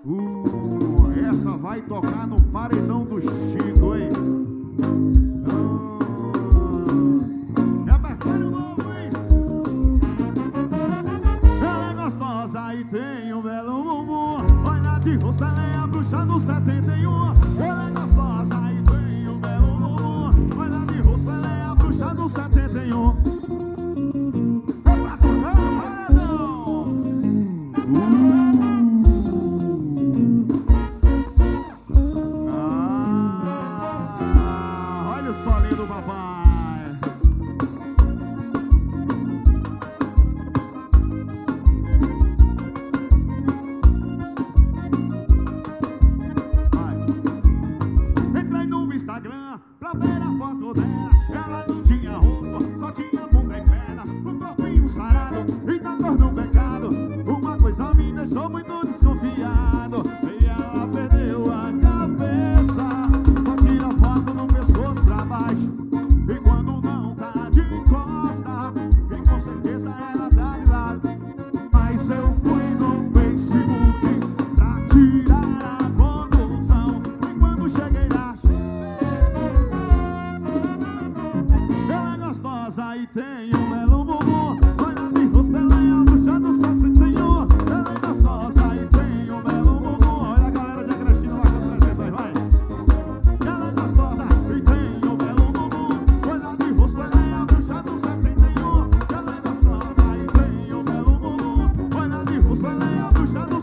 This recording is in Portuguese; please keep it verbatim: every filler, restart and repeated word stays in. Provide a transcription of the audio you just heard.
Uh, essa vai tocar no paredão do Chico, hein? Uh, repertório novo, hein? Ela é gostosa e tem um belo bumbum. Olha de rosto, ela é a bruxa do setenta e um. Ela é gostosa e tem um belo bumbum. Olha de rosto, ela é a bruxa do setenta e um. Instagram pra ver a foto dela. Ela não tinha rosto, só tinha bunda e perna, um corpinho sarado e da cor do pecado. Uma coisa me deixou muito desconfiado e ela perdeu a cabeça. Só tira foto no pescoço pra baixo e quando não tá de costa, e com certeza ela tá de lado. Mas eu fui no Facebook pra tirar a condução e quando cheguei lá e tem um belo bumbum. Olha de rosto, ela é a bruxa do setenta e um. Ela é gostosa e tem um belo bumbum. Olha a galera de Agrestina lá com presença aí, vai. Ela é gostosa e tem um belo bumbum. Olha de rosto, ela é a bruxa do setenta e um. Ela é gostosa e tem um belo bumbum. Olha de rosto, ela é a bruxa do